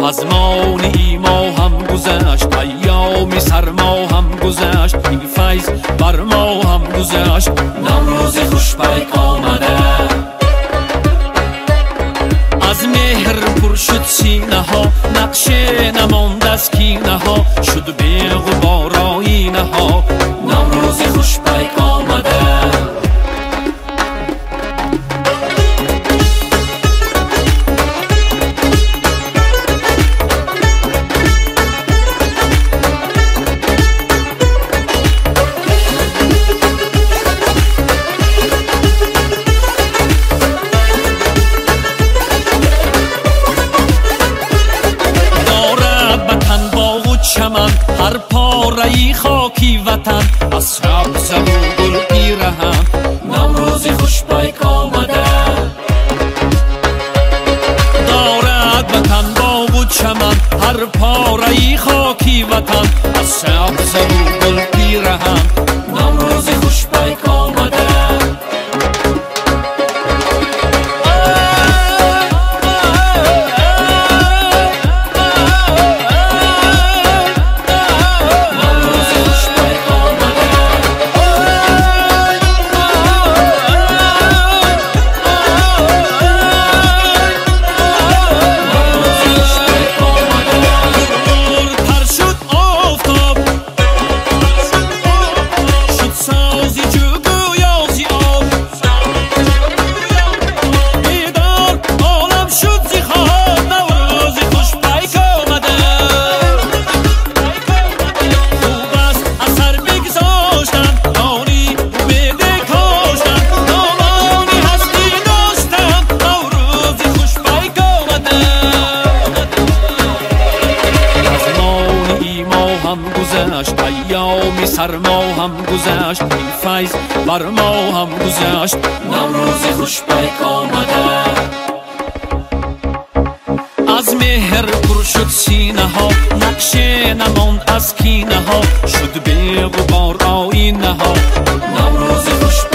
از مانی ما هم گذشت، ایام سرما هم گذشت، این فیض بر ما هم گذشت. نوروز خوش پیک آمده، از مهر پر شد سینه ها، نقشه نماند از کینه ها، شد به غبار آینه ها. نوروز خوش پیک آمده. هر پاره خاکی وطن، از سبز و گل پیرهن. نوروز خوش پیک آمده، دارد وطن باغ و چمن، هر پاره خاکی وطن، از سبز و گل پیرهن. نوروز خوش پیک آمده. ایام سرما هم گذشت، این فیض بر ما هم گذشت. نوروز خوش پیک آمده، از مهر پر شد سینه ها، نقشه نماند از کینه ها، شد به غبار آینه ها. نوروز خوش